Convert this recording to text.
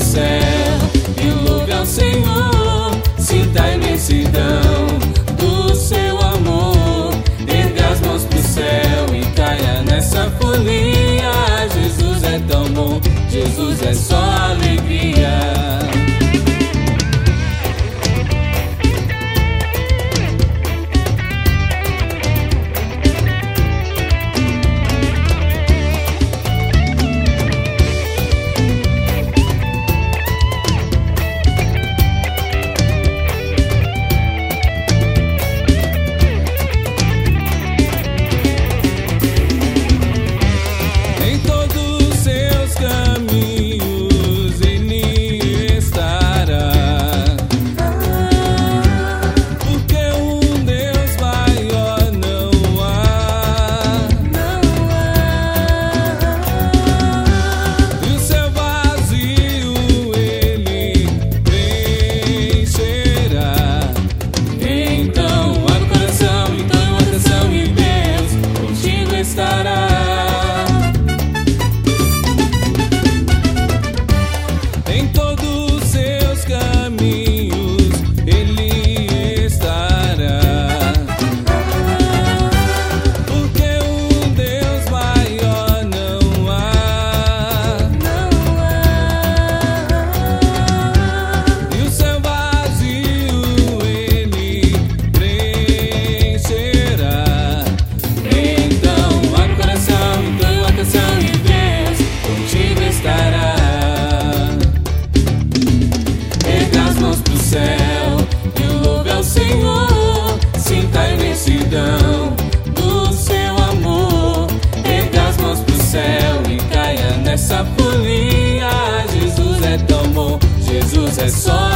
céu e louve ao Senhor. Sinta a imensidão do seu amor. Erga as mãos pro céu e caia nessa folia. Jesus é tão bom, Jesus é só alegria. Em todos os seus caminhos Ele estará, porque um Deus maior não há. E o seu vazio Ele preencherá. Então abre o coração, entoe uma canção e Deus contigo estará. Pro céu e louve ao Senhor. Sinta a imensidão do seu amor. Erga as mãos pro céu e caia nessa folia. Jesus é tão bom, Jesus é só